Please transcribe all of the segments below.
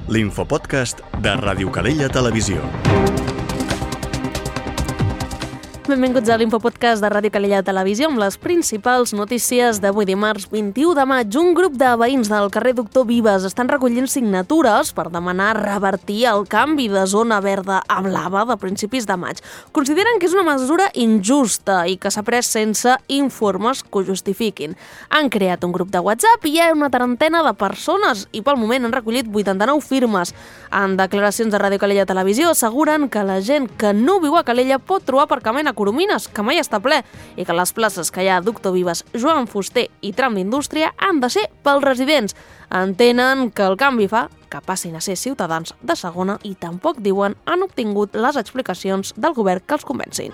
l'infopodcast de Ràdio Calella Televisió. Benvinguts a l'Infopodcast de Ràdio Calella Televisió amb les principals notícies d'avui dimarts 21 de maig. Un grup de veïns del carrer Doctor Vives estan recollint signatures per demanar revertir el canvi de zona verda a blava de principis de maig. Consideren que és una mesura injusta i que s'ha pres sense informes que ho justifiquin. Han creat un grup de WhatsApp i hi ha una trentena de persones i pel moment han recollit 89 firmes. En declaracions de Ràdio Calella Televisió asseguren que la gent que no viu a Calella pot trobar aparcament a Coromines, que mai està ple, i que les places que hi ha a Doctor Vives, Joan Fuster i Tram d'Indústria han de ser pels residents. Entenen que el canvi fa que passin a ser ciutadans de segona i tampoc, diuen, han obtingut les explicacions del govern que els convencin.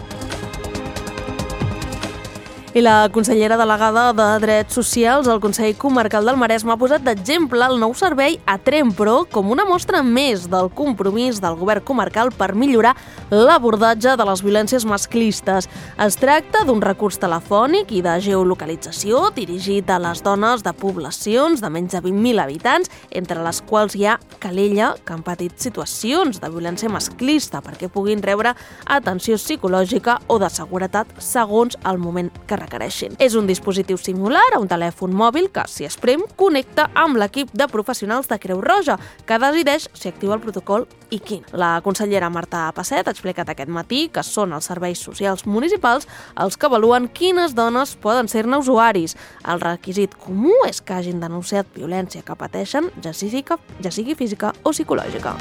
I la consellera delegada de Drets Socials al Consell Comarcal del Maresme ha posat d'exemple el nou servei a Trempro com una mostra més del compromís del govern comarcal per millorar l'abordatge de les violències masclistes. Es tracta d'un recurs telefònic i de geolocalització dirigit a les dones de poblacions de menys de 20.000 habitants, entre les quals hi ha Calella, que han patit situacions de violència masclista perquè puguin rebre atenció psicològica o de seguretat segons el moment que requereixin. És un dispositiu similar a un telèfon mòbil que, si es prem, connecta amb l'equip de professionals de Creu Roja, que decideix si activa el protocol i quin. La consellera Marta Passet ha explicat aquest matí que són els serveis socials municipals els que avaluen quines dones poden ser-ne usuaris. El requisit comú és que hagin denunciat violència que pateixen, ja sigui física o psicològica.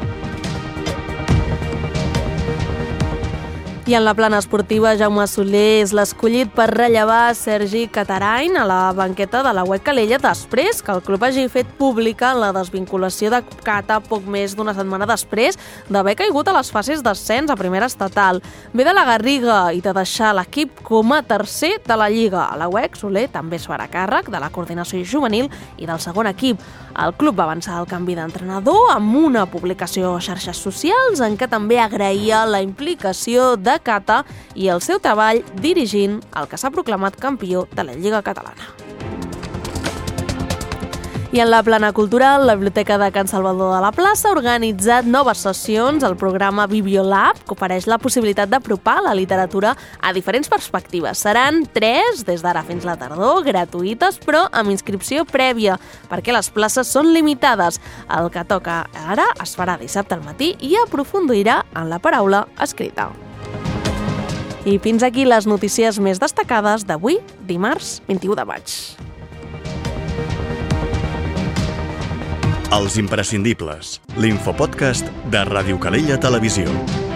I en la plana esportiva, Jaume Soler és l'escollit per rellevar Sergi Catarain a la banqueta de la UEC Calella després que el club hagi fet pública la desvinculació de Cata poc més d'una setmana després d'haver caigut a les fases d'ascens a primera estatal. Ve de la Garriga i de deixar l'equip com a tercer de la Lliga. A la UEC, Soler també es farà càrrec de la coordinació juvenil i del segon equip. El club va avançar el canvi d'entrenador amb una publicació a xarxes socials en què també agraïa la implicació de Cata i el seu treball dirigint el que s'ha proclamat campió de la Lliga Catalana. I en la plana cultural, la Biblioteca de Can Salvador de la Plaça ha organitzat noves sessions al programa Bibliolab, que ofereix la possibilitat d'apropar la literatura a diferents perspectives. Seran 3 des d'ara fins la tardor, gratuïtes, però amb inscripció prèvia, perquè les places són limitades. El que toca ara es farà dissabte al matí i aprofundirà en la paraula escrita. I fins aquí les notícies més destacades d'avui, dimarts 21 de maig. Els imprescindibles, l'infopodcast de Ràdio Calella Televisió.